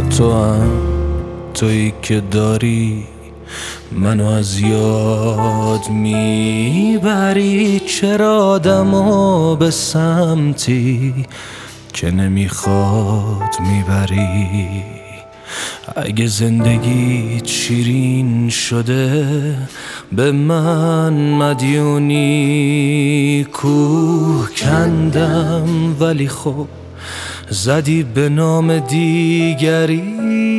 با تو هم، تویی که داری منو از یاد میبری. چرا آدمو به سمتی که نمیخواد میبری؟ اگه زندگیت شیرین شده به من مدیونی. کوه کندم ولی خب زدی به نام دیگری.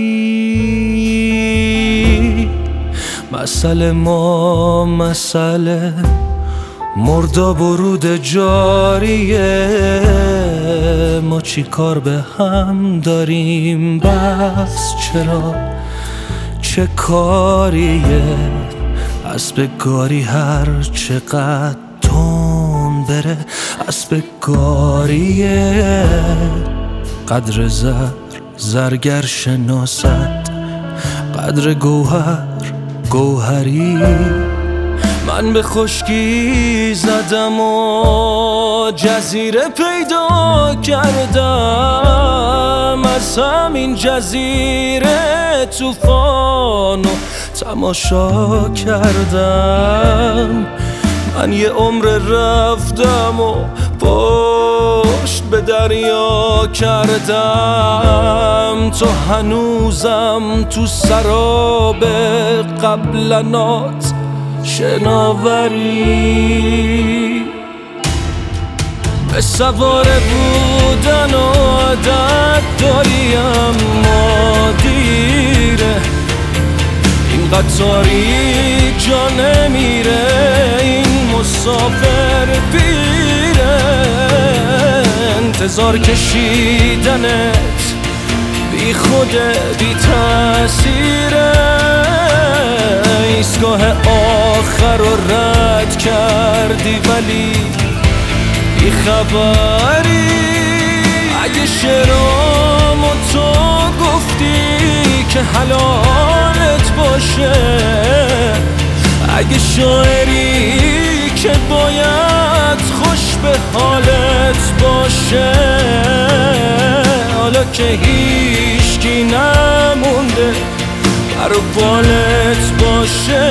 مسئله ما مسئله مرداب و رود جاریه. ما چی کار به هم داریم؟ بس چرا چه کاریه؟ اسب گاری هر چقدر تون بره اسب گاریه. قدر زرگر شناست قدر گوهری. من به خشکی زدم و جزیره پیدا کردم. از همین جزیره طوفانو تماشا کردم. من یه عمر رفتم و پشت به دریا کردم. تو هنوزم تو سراب قبلنات شناوری. به سواره بودن عادت داری اما دیره. این قطاری جا نمیره، این مسافر پیره. انتظار کشیدنت بی خود بی تأثیره. ایستگاه آخر رو رد کردی ولی بی خبری. اگه شعرامو تو گفتی که حلالت باشه، اگه شاعری که باید خوش به حالت باشه، حالا که هیچکی نمونده برو بالت باشه،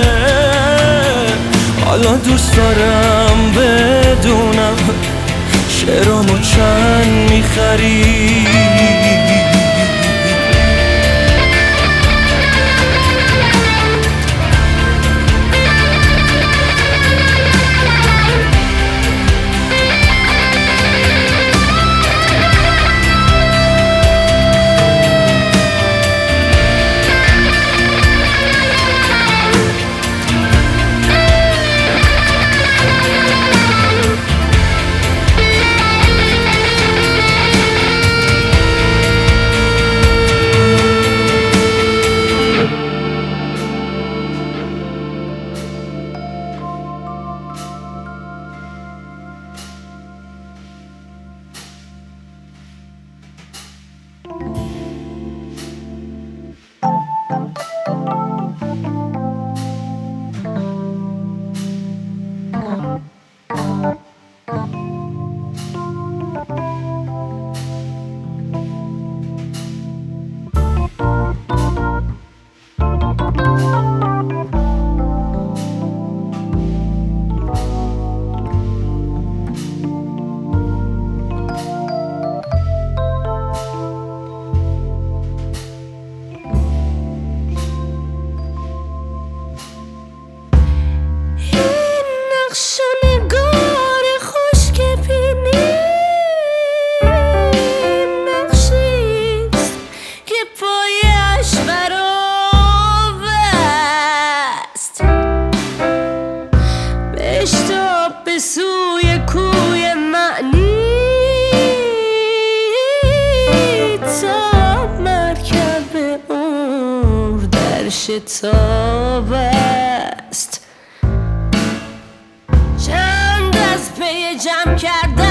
حالا دوست دارم بدونم شعرامو چند میخری. به سوی کوی معنی تا مرکب عمر در شتاب است. چند از پی جمع کردن